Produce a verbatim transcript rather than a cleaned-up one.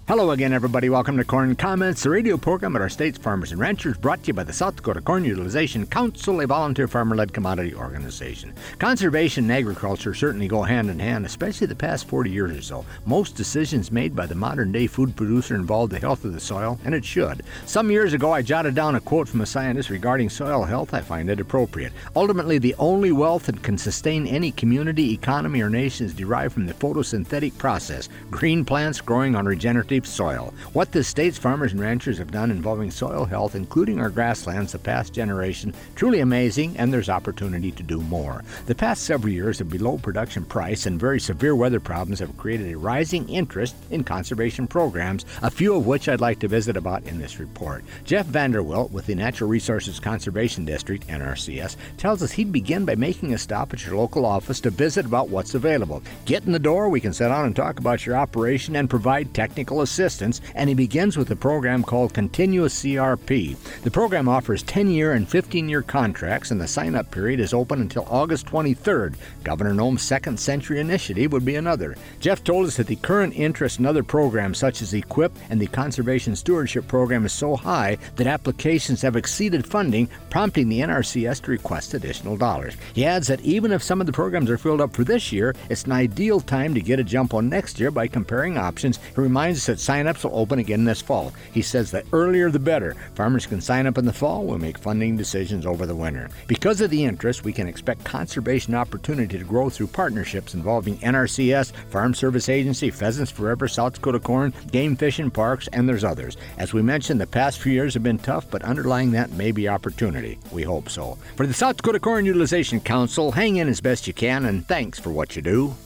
Hello again, everybody. Welcome to Corn Comments, the radio program at our state's farmers and ranchers, brought to you by the South Dakota Corn Utilization Council, a volunteer farmer-led commodity organization. Conservation and agriculture certainly go hand in hand, especially the past forty years or so. Most decisions made by the modern-day food producer involve the health of the soil, and it should. Some years ago, I jotted down a quote from a scientist regarding soil health. I find it appropriate. Ultimately, the only wealth that can sustain any community, economy, or nation is derived from the photosynthetic process, green plants growing on regenerative soil. What the state's farmers and ranchers have done involving soil health, including our grasslands, the past generation, truly amazing, and there's opportunity to do more. The past several years of below production price and very severe weather problems have created a rising interest in conservation programs, a few of which I'd like to visit about in this report. Jeff Vanderwilt with the Natural Resources Conservation District, N R C S, tells us he'd begin by making a stop at your local office to visit about what's available. Get in the door, we can sit down and talk about your operation and provide technical assistance, and he begins with a program called Continuous C R P. The program offers ten-year and fifteen-year contracts, and the sign-up period is open until August twenty-third. Governor Noem's Second Century Initiative would be another. Jeff told us that the current interest in other programs such as EQIP and the Conservation Stewardship Program is so high that applications have exceeded funding, prompting the N R C S to request additional dollars. He adds that even if some of the programs are filled up for this year, it's an ideal time to get a jump on next year by comparing options. He reminds us that sign-ups will open again this fall. He says the earlier the better. Farmers can sign up in the fall. We'll make funding decisions over the winter. Because of the interest, we can expect conservation opportunity to grow through partnerships involving N R C S, Farm Service Agency, Pheasants Forever, South Dakota Corn, Game Fish and Parks, and there's others. As we mentioned, the past few years have been tough, but underlying that may be opportunity. We hope so. For the South Dakota Corn Utilization Council, hang in as best you can, and thanks for what you do.